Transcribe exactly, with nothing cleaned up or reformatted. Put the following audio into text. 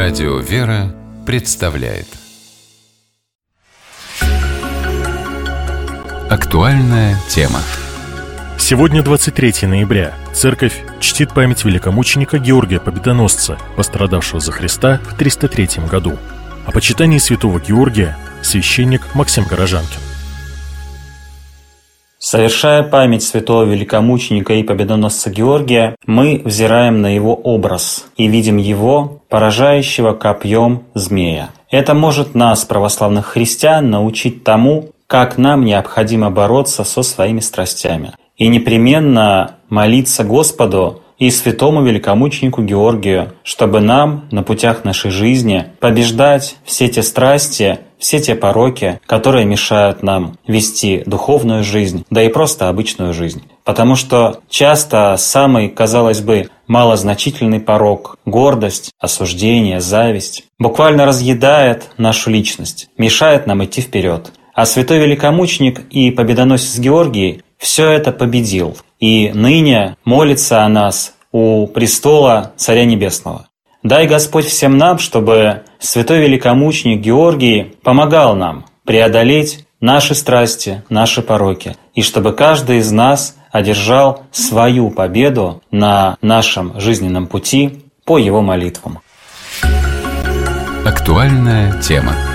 Радио «Вера» представляет актуальная тема. Сегодня двадцать третьего ноября. Церковь чтит память великомученика Георгия Победоносца, пострадавшего за Христа в триста третьем году. О почитании святого Георгия священник Максим Горожанкин. Совершая память святого великомученика и победоносца Георгия, мы взираем на его образ и видим его, поражающего копьем змея. Это может нас, православных христиан, научить тому, как нам необходимо бороться со своими страстями. И непременно молиться Господу и святому великомученику Георгию, чтобы нам на путях нашей жизни побеждать все те страсти, все те пороки, которые мешают нам вести духовную жизнь, да и просто обычную жизнь. Потому что часто самый, казалось бы, малозначительный порок, гордость, осуждение, зависть, буквально разъедает нашу личность, мешает нам идти вперед. А святой великомученик и победоносец Георгий все это победил, и ныне молится о нас у престола Царя Небесного. Дай Господь всем нам, чтобы святой великомученик Георгий помогал нам преодолеть наши страсти, наши пороки, и чтобы каждый из нас одержал свою победу на нашем жизненном пути по его молитвам. Актуальная тема.